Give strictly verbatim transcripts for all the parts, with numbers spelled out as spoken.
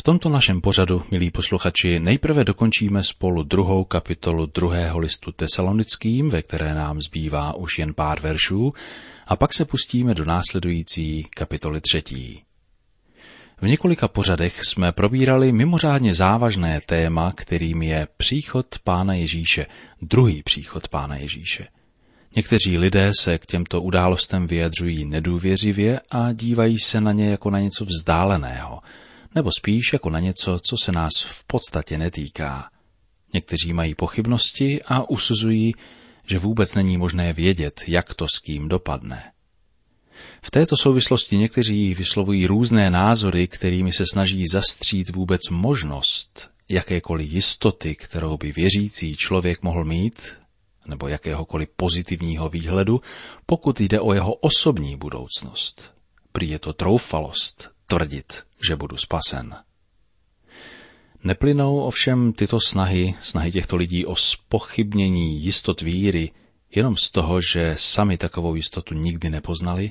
tomto našem pořadu, milí posluchači, nejprve dokončíme spolu druhou kapitolu druhého listu Tesalonickým, ve které nám zbývá už jen pár veršů, a pak se pustíme do následující kapitoly třetí. V několika pořadech jsme probírali mimořádně závažné téma, kterým je příchod Pána Ježíše, druhý příchod Pána Ježíše. Někteří lidé se k těmto událostem vyjadřují nedůvěřivě a dívají se na ně jako na něco vzdáleného, nebo spíš jako na něco, co se nás v podstatě netýká. Někteří mají pochybnosti a usuzují, že vůbec není možné vědět, jak to s kým dopadne. V této souvislosti někteří vyslovují různé názory, kterými se snaží zastřít vůbec možnost jakékoliv jistoty, kterou by věřící člověk mohl mít, nebo jakéhokoliv pozitivního výhledu, pokud jde o jeho osobní budoucnost. Prý je to troufalost tvrdit, že budu spasen. Neplynou ovšem tyto snahy, snahy těchto lidí o zpochybnění jistot víry, jenom z toho, že sami takovou jistotu nikdy nepoznali?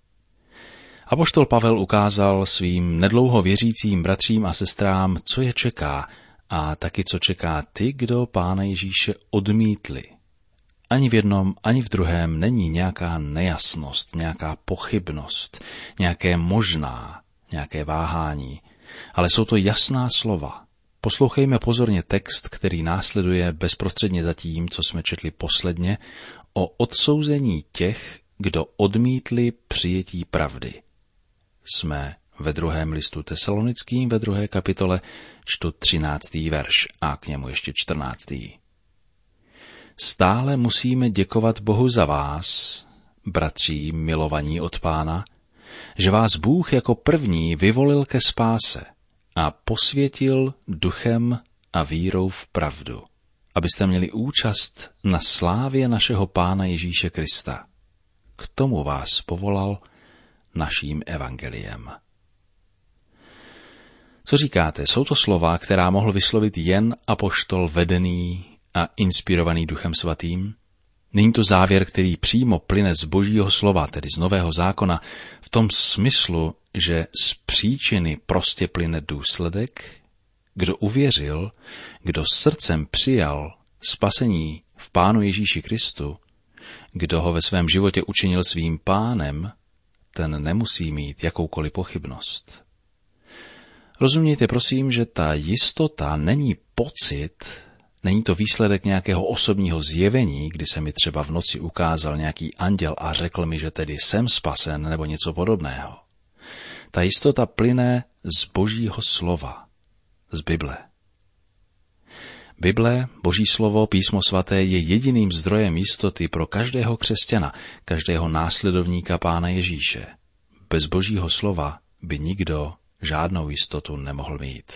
Apoštol Pavel ukázal svým nedlouho věřícím bratřím a sestrám, co je čeká, a taky co čeká ty, kdo Pána Ježíše odmítli. Ani v jednom, ani v druhém není nějaká nejasnost, nějaká pochybnost, nějaké možná, nějaké váhání, ale jsou to jasná slova. Poslouchejme pozorně text, který následuje bezprostředně za tím, co jsme četli posledně, o odsouzení těch, kdo odmítli přijetí pravdy. Jsme ve druhém listu Tesalonickým, ve druhé kapitole, čtu třináctý verš a k němu ještě čtrnáctý. Stále musíme děkovat Bohu za vás, bratří milovaní od Pána, že vás Bůh jako první vyvolil ke spáse a posvětil duchem a vírou v pravdu, abyste měli účast na slávě našeho Pána Ježíše Krista. K tomu vás povolal naším evangeliem. Co říkáte, jsou to slova, která mohl vyslovit jen apoštol vedený a inspirovaný Duchem Svatým? Není to závěr, který přímo plyne z Božího slova, tedy z Nového zákona, v tom smyslu, že z příčiny prostě plyne důsledek? Kdo uvěřil, kdo srdcem přijal spasení v Pánu Ježíši Kristu, kdo ho ve svém životě učinil svým pánem, ten nemusí mít jakoukoliv pochybnost. Rozumějte prosím, že ta jistota není pocit, není to výsledek nějakého osobního zjevení, kdy se mi třeba v noci ukázal nějaký anděl a řekl mi, že tedy jsem spasen nebo něco podobného. Ta jistota plyne z Božího slova, z Bible. Bible, Boží slovo, Písmo svaté je jediným zdrojem jistoty pro každého křesťana, každého následovníka Pána Ježíše. Bez Božího slova by nikdo žádnou jistotu nemohl mít.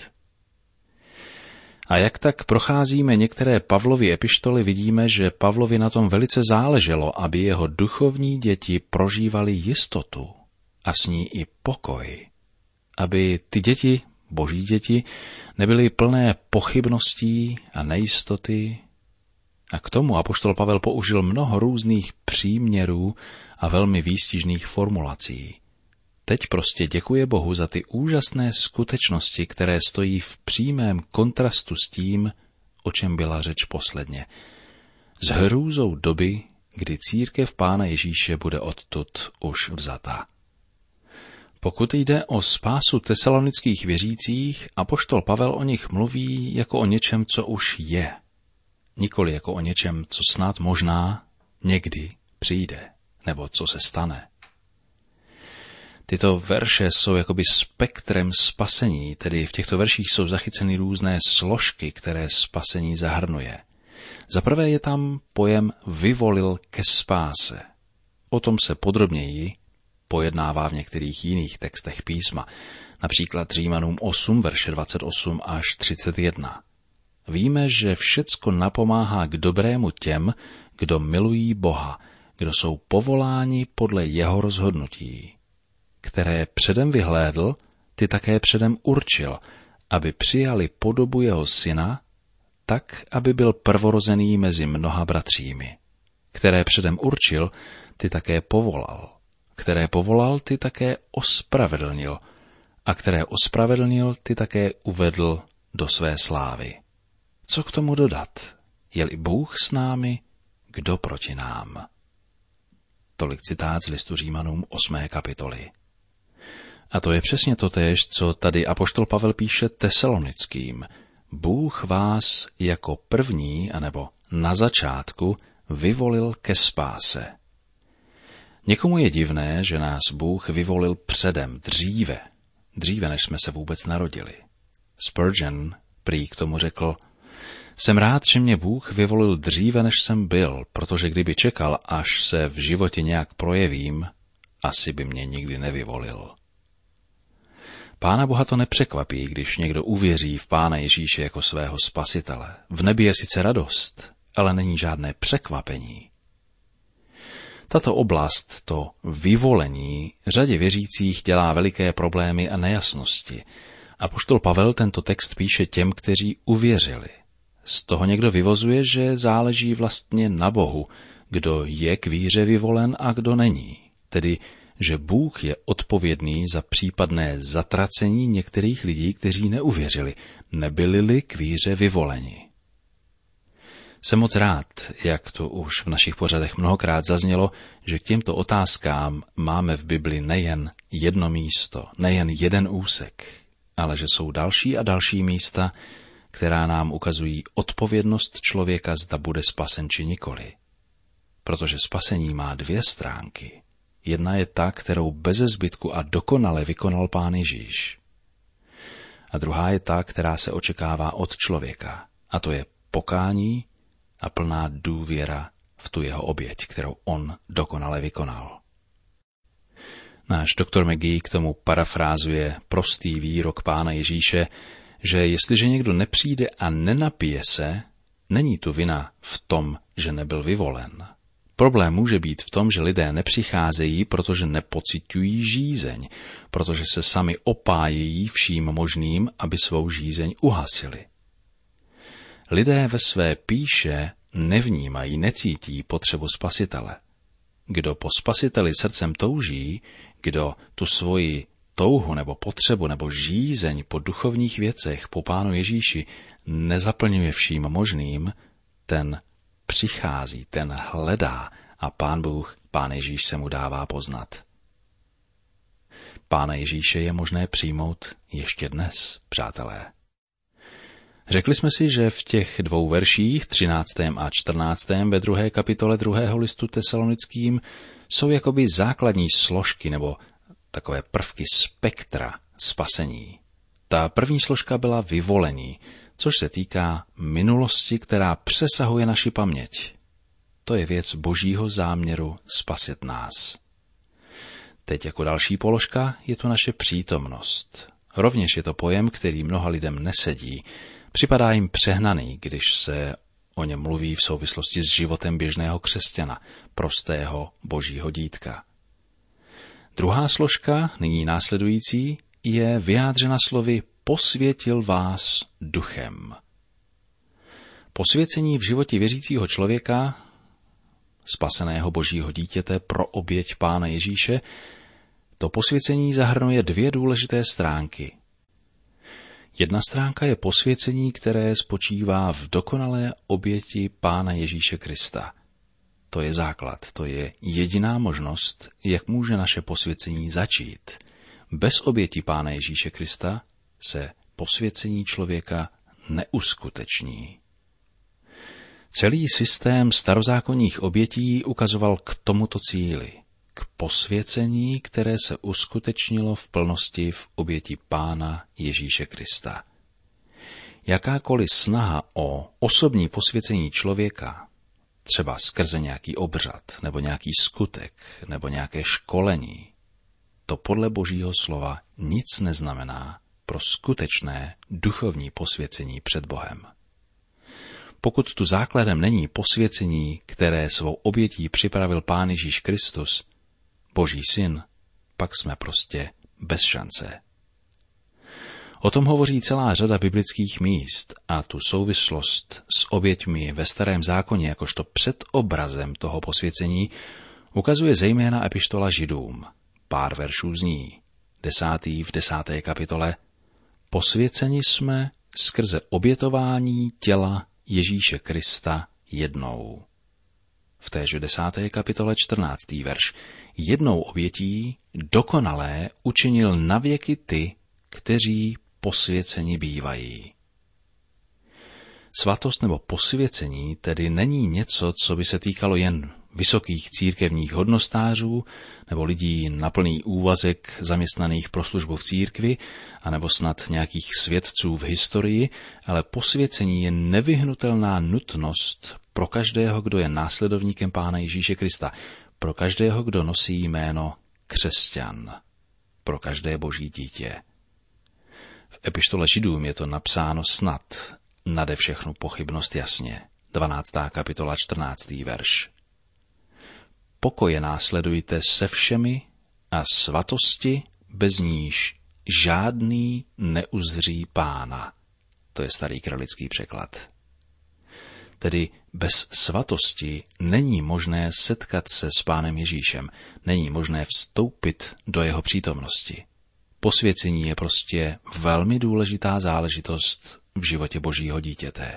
A jak tak procházíme některé Pavlovy epištoly, vidíme, že Pavlovi na tom velice záleželo, aby jeho duchovní děti prožívali jistotu a s ní i pokoj. Aby ty děti, Boží děti, nebyly plné pochybností a nejistoty. A k tomu apoštol Pavel použil mnoho různých příměrů a velmi výstižných formulací. Teď prostě děkuje Bohu za ty úžasné skutečnosti, které stojí v přímém kontrastu s tím, o čem byla řeč posledně. S hrůzou doby, kdy církev Pána Ježíše bude odtud už vzata. Pokud jde o spásu tesalonických věřících, apoštol Pavel o nich mluví jako o něčem, co už je. Nikoli jako o něčem, co snad možná někdy přijde, nebo co se stane. Tyto verše jsou jakoby spektrem spasení, tedy v těchto verších jsou zachyceny různé složky, které spasení zahrnuje. Za prvé je tam pojem vyvolil ke spáse. O tom se podrobněji pojednává v některých jiných textech písma, například Římanům osm, verše dvacet osm až třicet jedna. Víme, že všecko napomáhá k dobrému těm, kdo milují Boha, kdo jsou povoláni podle jeho rozhodnutí, které předem vyhlédl, ty také předem určil, aby přijali podobu jeho syna, tak, aby byl prvorozený mezi mnoha bratřími. Které předem určil, ty také povolal. Které povolal, ty také ospravedlnil. a které ospravedlnil, ty také uvedl do své slávy. Co k tomu dodat? Je-li Bůh s námi, kdo proti nám? Tolik citát z listu Římanům osmé kapitoly. A to je přesně totéž, co tady apoštol Pavel píše Tesalonickým. Bůh vás jako první, anebo na začátku, vyvolil ke spáse. Někomu je divné, že nás Bůh vyvolil předem, dříve, dříve než jsme se vůbec narodili. Spurgeon prý k tomu řekl: jsem rád, že mě Bůh vyvolil dříve, než jsem byl, protože kdyby čekal, až se v životě nějak projevím, asi by mě nikdy nevyvolil. Pána Boha to nepřekvapí, když někdo uvěří v Pána Ježíše jako svého spasitele. V nebi je sice radost, ale není žádné překvapení. Tato oblast, to vyvolení, řadě věřících dělá veliké problémy a nejasnosti. Apoštol Pavel tento text píše těm, kteří uvěřili. Z toho někdo vyvozuje, že záleží vlastně na Bohu, kdo je k víře vyvolen a kdo není. Tedy, že Bůh je odpovědný za případné zatracení některých lidí, kteří neuvěřili, nebyli-li k víře vyvoleni. Jsem moc rád, jak to už v našich pořadech mnohokrát zaznělo, že k těmto otázkám máme v Bibli nejen jedno místo, nejen jeden úsek, ale že jsou další a další místa, která nám ukazují odpovědnost člověka, zda bude spasen či nikoli. Protože spasení má dvě stránky. Jedna je ta, kterou beze zbytku a dokonale vykonal Pán Ježíš. A druhá je ta, která se očekává od člověka. A to je pokání a plná důvěra v tu jeho oběť, kterou on dokonale vykonal. Náš doktor McGee k tomu parafrázuje prostý výrok Pána Ježíše, že jestliže někdo nepřijde a nenapije se, není tu vina v tom, že nebyl vyvolen. Problém může být v tom, že lidé nepřicházejí, protože nepociťují žízeň, protože se sami opájejí vším možným, aby svou žízeň uhasili. Lidé ve své pýše nevnímají, necítí potřebu spasitele. Kdo po spasiteli srdcem touží, kdo tu svoji touhu nebo potřebu nebo žízeň po duchovních věcech, po Pánu Ježíši nezaplňuje vším možným, ten přichází, ten hledá a Pán Bůh, Pán Ježíš se mu dává poznat. Pána Ježíše je možné přijmout ještě dnes, přátelé. Řekli jsme si, že v těch dvou verších, třináctém a čtrnáctém ve druhé kapitole druhého listu Tesalonickým, jsou jakoby základní složky nebo takové prvky spektra spasení. Ta první složka byla vyvolení, což se týká minulosti, která přesahuje naši paměť. To je věc Božího záměru spasit nás. Teď jako další položka je tu naše přítomnost. Rovněž je to pojem, který mnoha lidem nesedí. Připadá jim přehnaný, když se o něm mluví v souvislosti s životem běžného křesťana, prostého Božího dítka. Druhá složka, nyní následující, je vyjádřena slovy posvětil vás duchem. Posvěcení v životě věřícího člověka, spaseného Božího dítěte pro oběť Pána Ježíše, to posvěcení zahrnuje dvě důležité stránky. Jedna stránka je posvěcení, které spočívá v dokonalé oběti Pána Ježíše Krista. To je základ, to je jediná možnost, jak může naše posvěcení začít. Bez oběti Pána Ježíše Krista se posvěcení člověka neuskuteční. Celý systém starozákonních obětí ukazoval k tomuto cíli, k posvěcení, které se uskutečnilo v plnosti v oběti Pána Ježíše Krista. Jakákoliv snaha o osobní posvěcení člověka, třeba skrze nějaký obřad, nebo nějaký skutek, nebo nějaké školení, to podle Božího slova nic neznamená pro skutečné duchovní posvěcení před Bohem. Pokud tu základem není posvěcení, které svou obětí připravil Pán Ježíš Kristus, Boží syn, pak jsme prostě bez šance. O tom hovoří celá řada biblických míst a tu souvislost s oběťmi ve Starém zákoně jakožto předobrazem toho posvěcení ukazuje zejména epištola Židům. Pár veršů zní. desátý v desáté kapitole: Posvěceni jsme skrze obětování těla Ježíše Krista jednou. V téže desáté kapitole čtrnáctý verš: Jednou obětí dokonalé učinil navěky ty, kteří posvěceni bývají. Svatost nebo posvěcení tedy není něco, co by se týkalo jen vysokých církevních hodnostářů nebo lidí na plný úvazek zaměstnaných pro službu v církvi, anebo snad nějakých svědců v historii, ale posvěcení je nevyhnutelná nutnost pro každého, kdo je následovníkem Pána Ježíše Krista, pro každého, kdo nosí jméno křesťan, pro každé boží dítě. V epištole Židům je to napsáno snad nade všechnu pochybnost jasně. dvanáctá kapitola čtrnáctý verš. Pokoje následujte se všemi a svatosti, bez níž žádný neuzří Pána. To je starý kralický překlad. Tedy bez svatosti není možné setkat se s Pánem Ježíšem, není možné vstoupit do jeho přítomnosti. Posvěcení je prostě velmi důležitá záležitost v životě božího dítěte.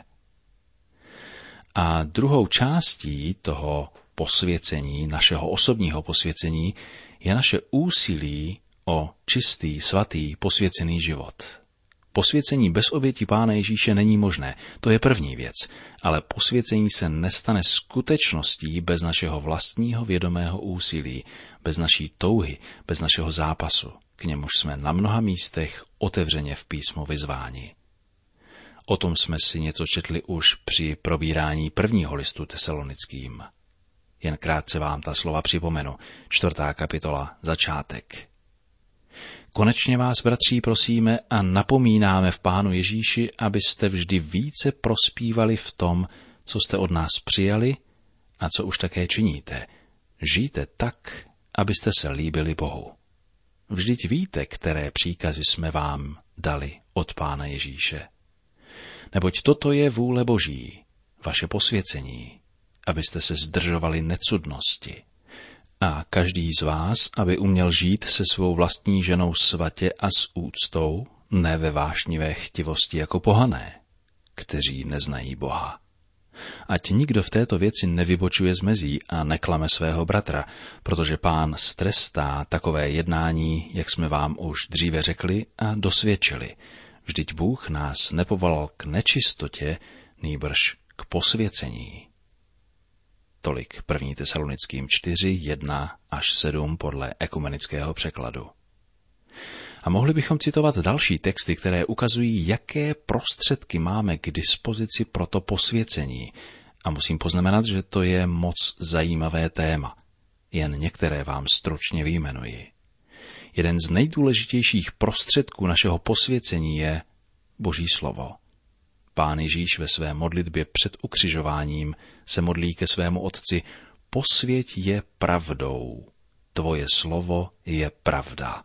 A druhou částí toho posvěcení, našeho osobního posvěcení, je naše úsilí o čistý, svatý, posvěcený život. Posvěcení bez oběti Pána Ježíše není možné, to je první věc, ale posvěcení se nestane skutečností bez našeho vlastního vědomého úsilí, bez naší touhy, bez našeho zápasu, k němuž jsme na mnoha místech otevřeně v písmu vyzváni. O tom jsme si něco četli už při probírání prvního listu Tesalonickým. Jen krátce vám ta slova připomenu. Čtvrtá kapitola, začátek. Konečně vás, bratří, prosíme a napomínáme v Pánu Ježíši, abyste vždy více prospívali v tom, co jste od nás přijali a co už také činíte. Žijte tak, abyste se líbili Bohu. Vždyť víte, které příkazy jsme vám dali od Pána Ježíše. Neboť toto je vůle Boží, vaše posvěcení, abyste se zdržovali necudnosti. A každý z vás, aby uměl žít se svou vlastní ženou svatě a s úctou, ne ve vášnivé chtivosti jako pohané, kteří neznají Boha. Ať nikdo v této věci nevybočuje z mezí a neklame svého bratra, protože Pán strestá takové jednání, jak jsme vám už dříve řekli a dosvědčili. Vždyť Bůh nás nepovolal k nečistotě, nýbrž k posvěcení. Tolik první Tesalonickým čtyři, jedna až sedm podle ekumenického překladu. A mohli bychom citovat další texty, které ukazují, jaké prostředky máme k dispozici pro to posvěcení. A musím poznamenat, že to je moc zajímavé téma. Jen některé vám stručně vyjmenuji. Jeden z nejdůležitějších prostředků našeho posvěcení je Boží slovo. Pán Ježíš ve své modlitbě před ukřižováním se modlí ke svému Otci: Posvěť je pravdou, tvoje slovo je pravda.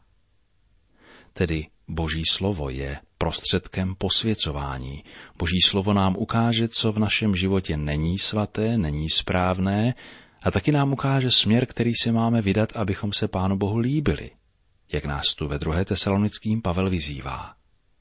Tedy Boží slovo je prostředkem posvěcování. Boží slovo nám ukáže, co v našem životě není svaté, není správné, a taky nám ukáže směr, který se máme vydat, abychom se Pánu Bohu líbili, jak nás tu ve druhé Tesalonickým Pavel vyzývá.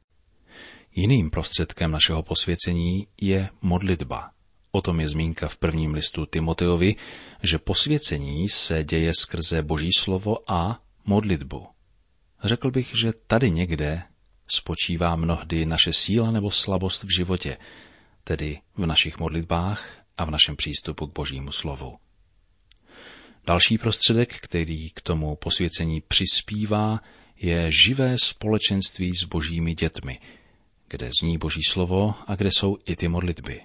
Jiným prostředkem našeho posvěcení je modlitba. O tom je zmínka v prvním listu Timoteovi, že posvěcení se děje skrze Boží slovo a modlitbu. Řekl bych, že tady někde spočívá mnohdy naše síla nebo slabost v životě, tedy v našich modlitbách a v našem přístupu k Božímu slovu. Další prostředek, který k tomu posvěcení přispívá, je živé společenství s božími dětmi, kde zní Boží slovo a kde jsou i ty modlitby.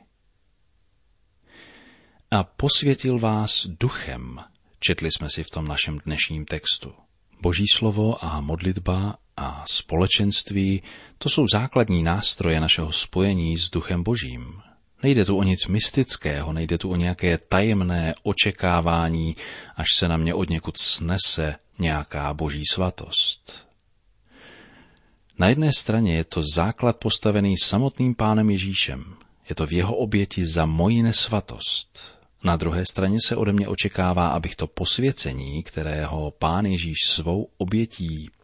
A posvětil vás duchem, četli jsme si v tom našem dnešním textu. Boží slovo a modlitba a společenství, to jsou základní nástroje našeho spojení s duchem Božím. Nejde tu o nic mystického, nejde tu o nějaké tajemné očekávání, až se na mě odněkud snese nějaká boží svatost. Na jedné straně je to základ postavený samotným Pánem Ježíšem. Je to v jeho oběti za moji nesvatost. Na druhé straně se ode mě očekává, abych to posvěcení, kterého Pán Ježíš svou obětí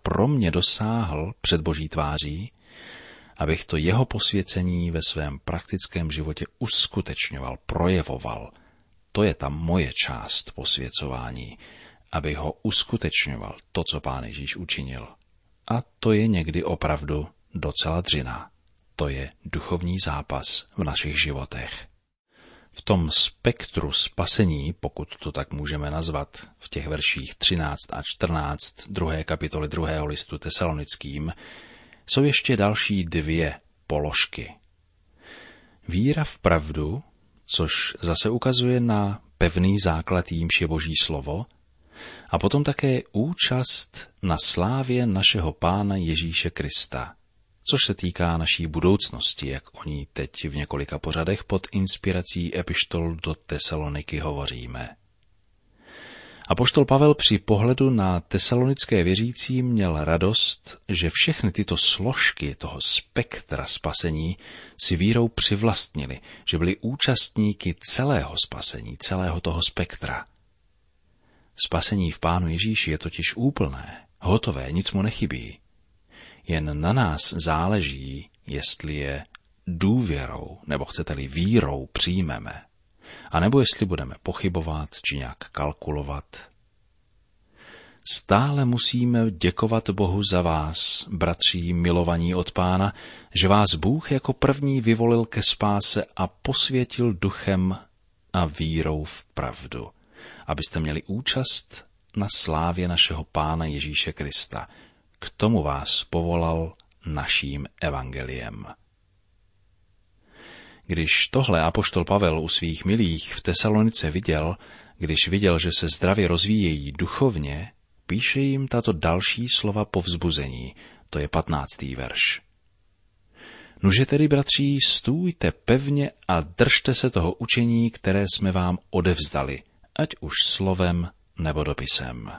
pro mě dosáhl před Boží tváří, abych to jeho posvěcení ve svém praktickém životě uskutečňoval, projevoval. To je ta moje část posvěcování, abych ho uskutečňoval, to, co Pán Ježíš učinil. A to je někdy opravdu docela dřina. To je duchovní zápas v našich životech. V tom spektru spasení, pokud to tak můžeme nazvat, v těch verších třináct a čtrnáct druhé kapitoly druhého listu Tesalonickým, jsou ještě další dvě položky. Víra v pravdu, což zase ukazuje na pevný základ, jímž je Boží slovo, a potom také účast na slávě našeho Pána Ježíše Krista, což se týká naší budoucnosti, jak o ní teď v několika pořadech pod inspirací epištol do Tesaloniky hovoříme. Apoštol Pavel při pohledu na tesalonické věřící měl radost, že všechny tyto složky toho spektra spasení si vírou přivlastnili, že byli účastníky celého spasení, celého toho spektra. Spasení v Pánu Ježíši je totiž úplné, hotové, nic mu nechybí. Jen na nás záleží, jestli je důvěrou, nebo chcete-li vírou přijmeme, anebo jestli budeme pochybovat či nějak kalkulovat. Stále musíme děkovat Bohu za vás, bratří milovaní od Pána, že vás Bůh jako první vyvolil ke spáse a posvětil duchem a vírou v pravdu, abyste měli účast na slávě našeho Pána Ježíše Krista. K tomu vás povolal naším evangeliem. Když tohle apoštol Pavel u svých milých v Tesalonice viděl, když viděl, že se zdravě rozvíjejí duchovně, píše jim tato další slova povzbuzení, to je patnáctý verš. Nuže tedy, bratří, stůjte pevně a držte se toho učení, které jsme vám odevzdali, ať už slovem nebo dopisem.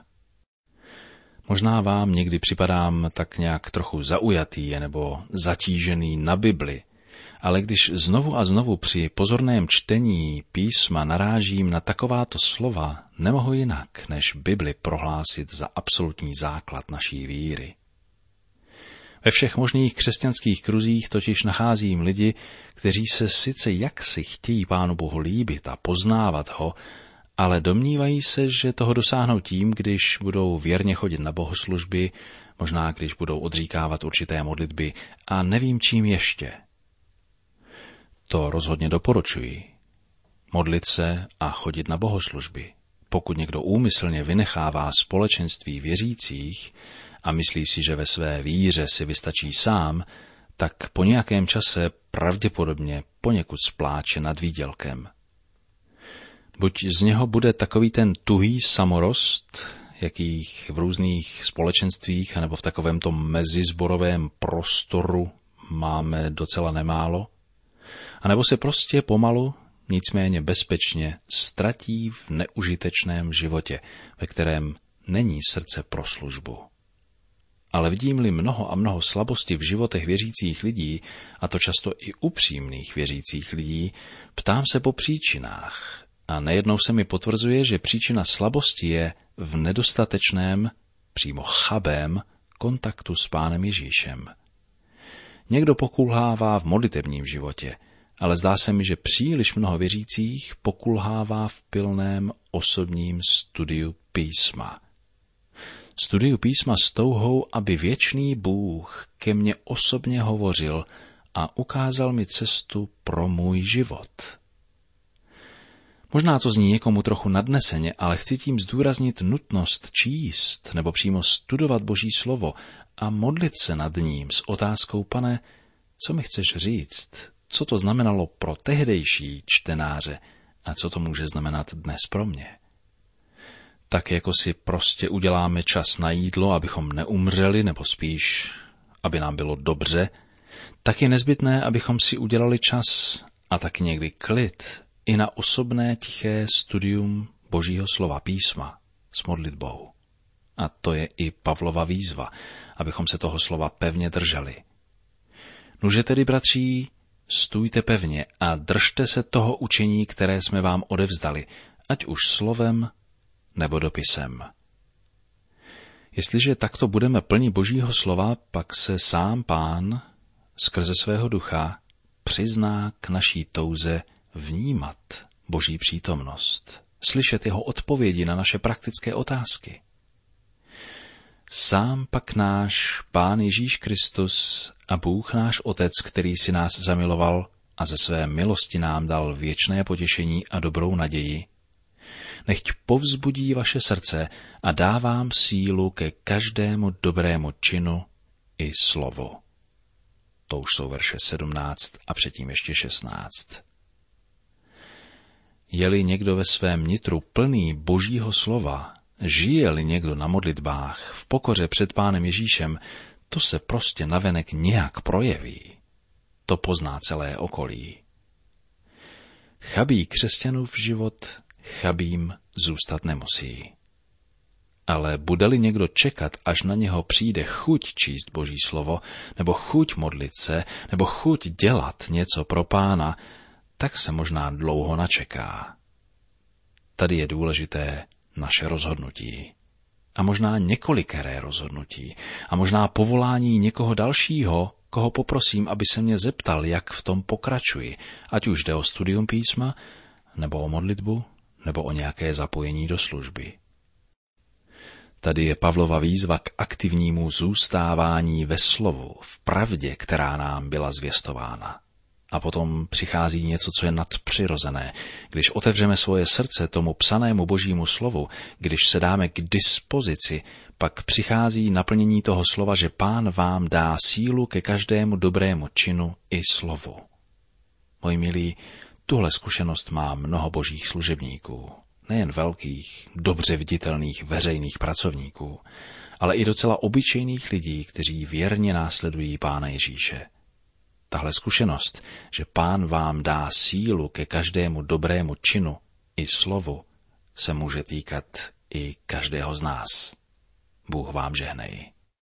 Možná vám někdy připadám tak nějak trochu zaujatý nebo zatížený na Bibli, ale když znovu a znovu při pozorném čtení písma narážím na takováto slova, nemohu jinak, než Bibli prohlásit za absolutní základ naší víry. Ve všech možných křesťanských kruzích totiž nacházím lidi, kteří se sice jaksi chtějí Pánu Bohu líbit a poznávat ho, ale domnívají se, že toho dosáhnou tím, když budou věrně chodit na bohoslužby, možná když budou odříkávat určité modlitby a nevím čím ještě. To rozhodně doporučuji. Modlit se a chodit na bohoslužby. Pokud někdo úmyslně vynechává společenství věřících a myslí si, že ve své víře si vystačí sám, tak po nějakém čase pravděpodobně poněkud spláče nad výdělkem. Buď z něho bude takový ten tuhý samorost, jakých v různých společenstvích anebo v takovémto mezizborovém prostoru máme docela nemálo, anebo se prostě pomalu, nicméně bezpečně ztratí v neužitečném životě, ve kterém není srdce pro službu. Ale vidím-li mnoho a mnoho slabosti v životech věřících lidí, a to často i upřímných věřících lidí, ptám se po příčinách. A nejednou se mi potvrzuje, že příčina slabosti je v nedostatečném, přímo chabém kontaktu s Pánem Ježíšem. Někdo pokulhává v modlitebním životě, ale zdá se mi, že příliš mnoho věřících pokulhává v pilném osobním studiu písma. Studiu písma s touhou, aby věčný Bůh ke mně osobně hovořil a ukázal mi cestu pro můj život. Možná to zní někomu trochu nadneseně, ale chci tím zdůraznit nutnost číst nebo přímo studovat Boží slovo a modlit se nad ním s otázkou: Pane, co mi chceš říct? Co to znamenalo pro tehdejší čtenáře a co to může znamenat dnes pro mě? Tak jako si prostě uděláme čas na jídlo, abychom neumřeli, nebo spíš, aby nám bylo dobře, tak je nezbytné, abychom si udělali čas a tak někdy klid i na osobné tiché studium Božího slova písma s modlitbou. A to je i Pavlova výzva, abychom se toho slova pevně drželi. Nuže tedy, bratří, stůjte pevně a držte se toho učení, které jsme vám odevzdali, ať už slovem nebo dopisem. Jestliže takto budeme plni Božího slova, pak se sám Pán skrze svého ducha přizná k naší touze vnímat Boží přítomnost, slyšet jeho odpovědi na naše praktické otázky. Sám pak náš Pán Ježíš Kristus a Bůh náš Otec, který si nás zamiloval a ze své milosti nám dal věčné potěšení a dobrou naději, nechť povzbudí vaše srdce a dá vám sílu ke každému dobrému činu i slovu. To už jsou verše sedmnáct a předtím ještě šestnáct. Je-li někdo ve svém nitru plný Božího slova, žije-li někdo na modlitbách v pokoře před Pánem Ježíšem, to se prostě navenek nějak projeví. To pozná celé okolí. Chabý křesťanův život chabým zůstat nemusí. Ale bude-li někdo čekat, až na něho přijde chuť číst Boží slovo, nebo chuť modlit se, nebo chuť dělat něco pro Pána, tak se možná dlouho načeká. Tady je důležité naše rozhodnutí. A možná několikeré rozhodnutí. A možná povolání někoho dalšího, koho poprosím, aby se mě zeptal, jak v tom pokračuji, ať už jde o studium písma, nebo o modlitbu, nebo o nějaké zapojení do služby. Tady je Pavlova výzva k aktivnímu zůstávání ve slovu, v pravdě, která nám byla zvěstována. A potom přichází něco, co je nadpřirozené. Když otevřeme svoje srdce tomu psanému Božímu slovu, když se dáme k dispozici, pak přichází naplnění toho slova, že Pán vám dá sílu ke každému dobrému činu i slovu. Moji milí, tuhle zkušenost má mnoho božích služebníků. Nejen velkých, dobře viditelných veřejných pracovníků, ale i docela obyčejných lidí, kteří věrně následují Pána Ježíše. Tahle zkušenost, že Pán vám dá sílu ke každému dobrému činu i slovu, se může týkat i každého z nás. Bůh vám žehnej.